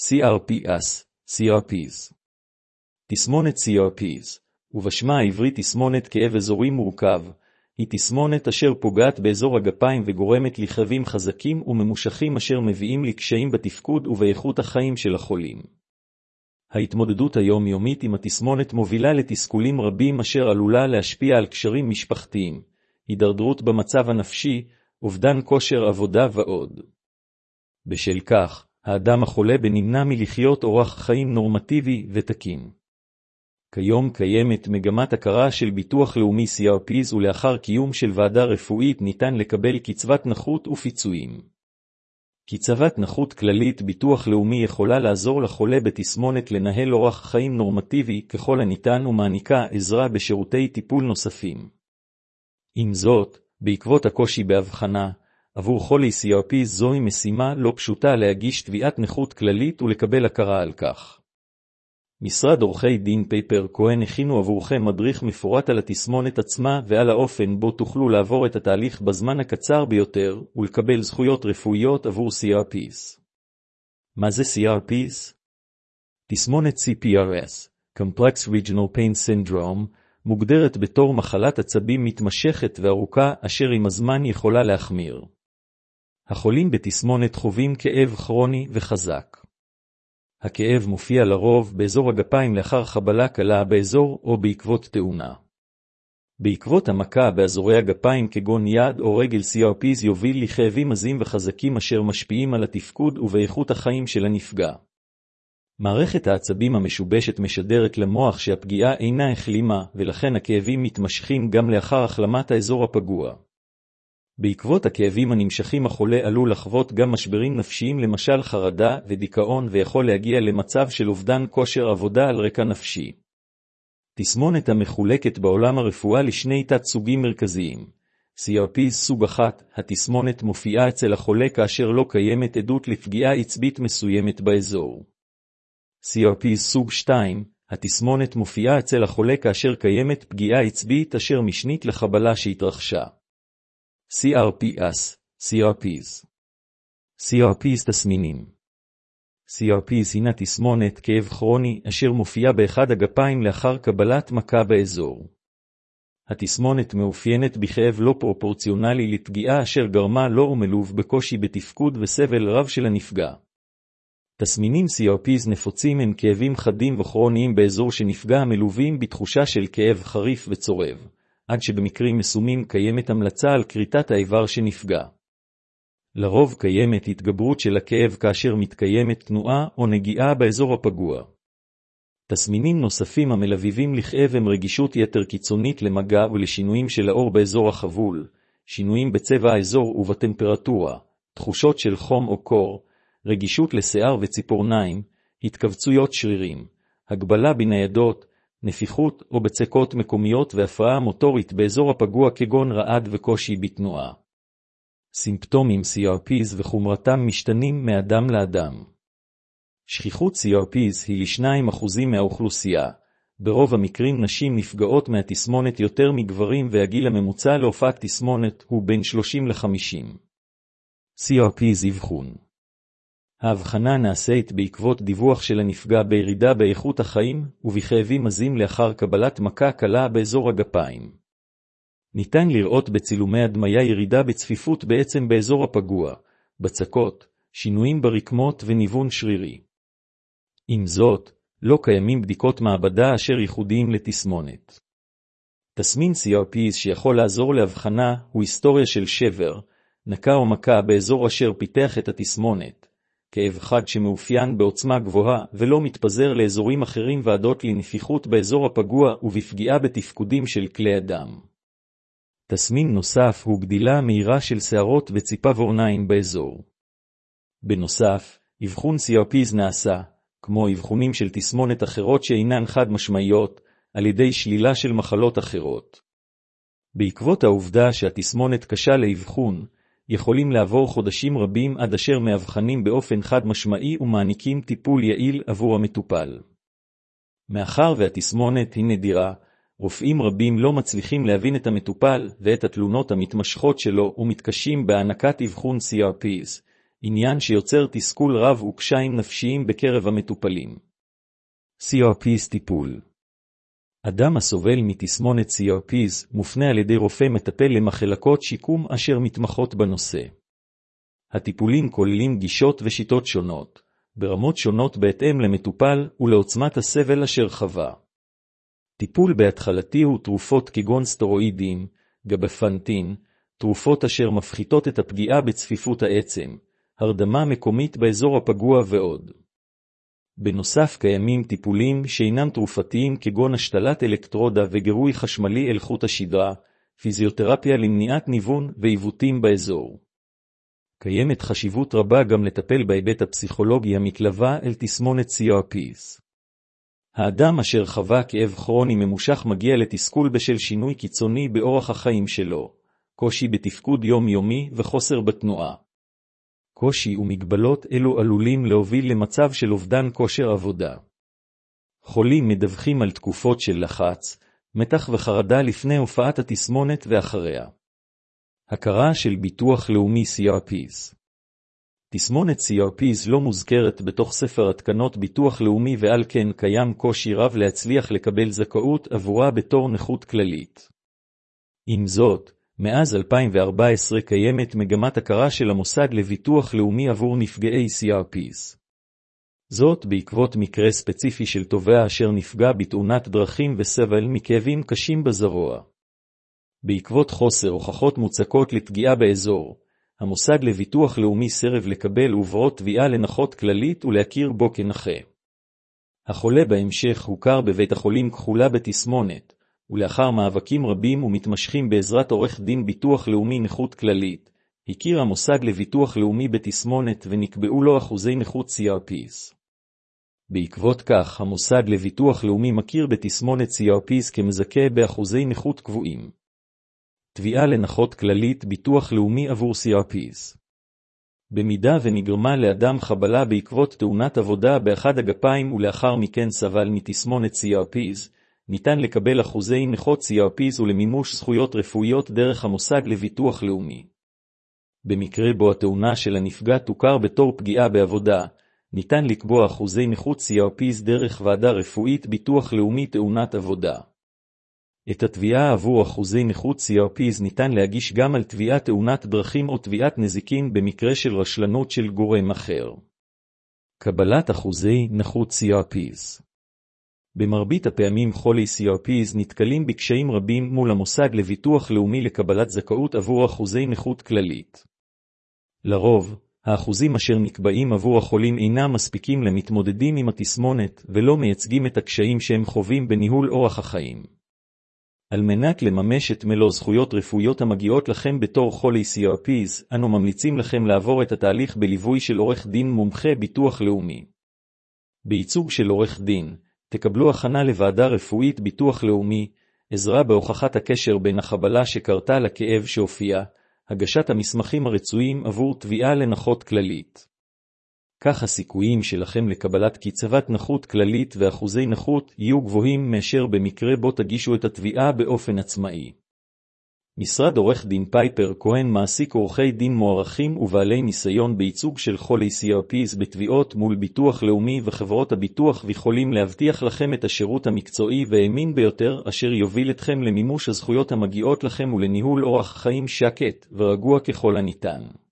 CRPs. תסמונת CRPs, ובשמה העברית תסמונת כאב אזורי מורכב, היא תסמונת אשר פוגעת באזור הגפיים וגורמת לכאבים חזקים וממושכים אשר מביאים לקשיים בתפקוד ובאיכות החיים של החולים. ההתמודדות היומיומית עם התסמונת מובילה לתסכולים רבים אשר עלולה להשפיע על קשרים משפחתיים, הידרדרות במצב הנפשי, אובדן כושר עבודה ועוד. בשל כך, האדם החולה נמנע מלחיות אורח חיים נורמטיבי ותקין. כיום קיימת מגמת הכרה של ביטוח לאומי CRPs ולאחר קיום של ועדה רפואית ניתן לקבל קצבת נכות ופיצויים. קצבת נכות כללית ביטוח לאומי יכולה לעזור לחולה בתסמונת לנהל אורח חיים נורמטיבי ככל הניתן ומעניקה עזרה בשירותי טיפול נוספים. עם זאת, בעקבות הקושי בהבחנה, עבור חולי CRPs זוהי משימה לא פשוטה להגיש תביעת נכות כללית ולקבל הכרה על כך. משרד עורכי דין פייפר כהן הכינו עבורכם מדריך מפורט על התסמונת עצמה ועל האופן בו תוכלו לעבור את התהליך בזמן הקצר ביותר ולקבל זכויות רפואיות עבור CRPs. מה זה CRPs? תסמונת CPRS, Complex Regional Pain Syndrome, מוגדרת בתור מחלת עצבים מתמשכת וארוכה אשר עם הזמן יכולה להחמיר. החולים בתסמונת חווים כאב כרוני וחזק. הכאב מופיע לרוב באזור הגפיים לאחר חבלה קלה באזור או בעקבות תאונה. בעקבות המכה באזורי הגפיים כגון יד או רגל CRPs יוביל לכאבים עזים וחזקים אשר משפיעים על התפקוד ובאיכות החיים של הנפגע. מערכת העצבים המשובשת משדרת למוח שהפגיעה אינה החלימה ולכן הכאבים מתמשכים גם לאחר החלמת האזור הפגוע. בעקבות הכאבים הנמשכים החולה עלול לחוות גם משברים נפשיים למשל חרדה ודיכאון ויכול להגיע למצב של אובדן כושר עבודה על רקע נפשי. תסמונת המחולקת בעולם הרפואה לשני תת סוגים מרכזיים. CRPs סוג 1, התסמונת מופיעה אצל החולה כאשר לא קיימת עדות לפגיעה עצבית מסוימת באזור. CRPs סוג 2, התסמונת מופיעה אצל החולה כאשר קיימת פגיעה עצבית אשר משנית לחבלה שהתרחשה. CRPs תסמינים. CRPs הינה תסמונת כאב כרוני אשר מופיעה באחד הגפיים לאחר קבלת מכה באזור. התסמונת מאופיינת בכאב לא פרופורציונלי לפגיעה אשר גרמה לו ומלוב בקושי בתפקוד וסבל רב של הנפגע. תסמינים CRPs נפוצים הם כאבים חדים וכרוניים באזור שנפגע המלווים בתחושה של כאב חריף וצורב. עד שבמקרים מסוימים קיימת המלצה על כריתת האיבר שנפגע. לרוב קיימת התגברות של הכאב כאשר מתקיימת תנועה או נגיעה באזור הפגוע. תסמינים נוספים המלווים לכאב הם רגישות יתר קיצונית למגע ולשינויים של האור באזור החבול, שינויים בצבע האזור ובטמפרטורה, תחושות של חום או קור, רגישות לשיער וציפורניים, התכווצויות שרירים, הגבלה בניידות, נפיחות או בצקות מקומיות והפרעה מוטורית באזור הפגוע כגון רעד וקושי בתנועה. סימפטומים CRPs וחומרתם משתנים מאדם לאדם. שכיחות CRPs היא ל2% מהאוכלוסייה. ברוב המקרים נשים נפגעות מהתסמונת יותר מגברים והגיל הממוצע להופעת תסמונת הוא בין 30 ל-50. CRPs אבחון. ההבחנה נעשית בעקבות דיווח של הנפגע בירידה באיכות החיים ובכאבים עזים לאחר קבלת מכה קלה באזור הגפיים. ניתן לראות בצילומי הדמיה ירידה בצפיפות בעצם באזור הפגוע, בצקות, שינויים ברקמות וניוון שרירי. עם זאת, לא קיימים בדיקות מעבדה אשר ייחודיים לתסמונת. תסמין CRPs שיכול לעזור להבחנה הוא היסטוריה של שבר, נקה או מכה באזור אשר פיתח את התסמונת. כאב חד שמאופיין בעוצמה גבוהה ולא מתפזר לאזורים אחרים ועדות לנפיחות באזור הפגוע ובפגיעה בתפקודים של כלי הדם. תסמין נוסף הוא גדילה מהירה של שערות וציפה ועורניים באזור. בנוסף, אבחון CRPs נעשה, כמו אבחונים של תסמונת אחרות שאינן חד משמעיות, על ידי שלילה של מחלות אחרות. בעקבות העובדה שהתסמונת קשה לאבחון, יכולים לעבור חודשים רבים עד אשר מאבחנים באופן חד משמעי ומעניקים טיפול יעיל עבור המטופל. מאחר והתסמונת היא נדירה, רופאים רבים לא מצליחים להבין את המטופל ואת התלונות המתמשכות שלו ומתקשים בהענקת אבחון CRPs. עניין שיוצר תסכול רב וקשיים נפשיים בקרב המטופלים. CRPs טיפול. אדם הסובל מתסמונת CRPs מופנה על ידי רופא מטפל למחלקות שיקום אשר מתמחות בנושא. הטיפולים כוללים גישות ושיטות שונות, ברמות שונות בהתאם למטופל ולעוצמת הסבל אשר חווה. טיפול בהתחלתי הוא תרופות כגון סטרואידים, גבפנטין, תרופות אשר מפחיתות את הפגיעה בצפיפות העצם, הרדמה מקומית באזור הפגוע ועוד. בנוסף קיימים טיפולים שאינם תרופתיים כגון השתלת אלקטרודה וגירוי חשמלי אל חוט השדרה, פיזיותרפיה למניעת ניוון ועיוותים באזור. קיימת חשיבות רבה גם לטפל בהיבט הפסיכולוגי המתלווה אל תסמונת CRPs. האדם אשר חווה כאב כרוני ממושך מגיע לתסכול בשל שינוי קיצוני באורח החיים שלו, קושי בתפקוד יומיומי וחוסר בתנועה. קושי ומגבלות אלו עלולים להוביל למצב של אובדן כושר עבודה. חולים מדווחים על תקופות של לחץ, מתח וחרדה לפני הופעת התסמונת ואחריה. הכרה של ביטוח לאומי CRPs. תסמונת CRPs לא מוזכרת בתוך ספר התקנות ביטוח לאומי ועל כן קיים קושי רב להצליח לקבל זכאות עבורה בתור נכות כללית. עם זאת, מאז 2014 קיימת מגמת הכרה של המוסד לביטוח לאומי עבור נפגעי CRPs. זאת בעקבות מקרה ספציפי של תובע אשר נפגע בתאונת דרכים וסבל מכאבים קשים בזרוע. בעקבות חוסר הוכחות מוצקות לפגיעה באזור, המוסד לביטוח לאומי סירב לקבל עוברות תביעה לנכות כללית ולהכיר בו כנכה. החולה בהמשך הוכר בבית החולים כחולה בתסמונת, ולאחר מאבקים רבים ומתמשכים בעזרת עורך דין ביטוח לאומי נכות כללית, הכיר המוסד לביטוח לאומי בתסמונת ונקבעו לו אחוזי נכות CRPs. בעקבות כך, המוסד לביטוח לאומי מכיר בתסמונת CRPs כמזכה באחוזי נכות קבועים. תביעה לנכות כללית ביטוח לאומי עבור CRPs. במידה ונגרמה לאדם חבלה בעקבות תאונת עבודה באחד הגפיים ולאחר מכן סבל מתסמונת CRPs, ניתן לקבל אחוזי נכות CRPs ולמימוש זכויות רפואיות דרך המוסד לביטוח לאומי. במקרה בו התאונה של הנפגע תוכר בתור פגיעה בעבודה, ניתן לקבוע אחוזי נכות CRPs דרך ועדה רפואית ביטוח לאומי תאונת עבודה. את התביעה עבור אחוזי נכות CRPs ניתן להגיש גם על תביעת תאונת דרכים או תביעת נזיקין במקרה של רשלנות של גורם אחר. קבלת אחוזי נכות CRPs. במרבית הפעמים חולי CRPs נתקלים בקשיים רבים מול המוסד לביטוח לאומי לקבלת זכאות עבור אחוזי נכות כללית. לרוב, האחוזים אשר נקבעים עבור החולים אינם מספיקים למתמודדים עם התסמונת ולא מייצגים את הקשיים שהם חווים בניהול אורח החיים. על מנת לממש את מלוא זכויות רפואיות המגיעות לכם בתור חולי CRPs, אנו ממליצים לכם לעבור את התהליך בליווי של עורך דין מומחה ביטוח לאומי. בייצוג של עורך דין, תקבלו הכנה לוועדה רפואית ביטוח לאומי, עזרה בהוכחת הקשר בין החבלה שקרתה לכאב שהופיע, הגשת המסמכים הרצויים עבור תביעה לנכות כללית. כך הסיכויים שלכם לקבלת קצבת נכות כללית ואחוזי נכות יהיו גבוהים מאשר במקרה בו תגישו את התביעה באופן עצמאי. משרד עורך דין פייפר כהן מעסיק עורכי דין מוערכים ובעלי ניסיון בייצוג של חולי CRPs בתביעות מול ביטוח לאומי וחברות הביטוח ויכולים להבטיח לכם את השירות המקצועי והאמין ביותר אשר יוביל אתכם למימוש הזכויות המגיעות לכם ולניהול אורח חיים שקט ורגוע ככל הניתן.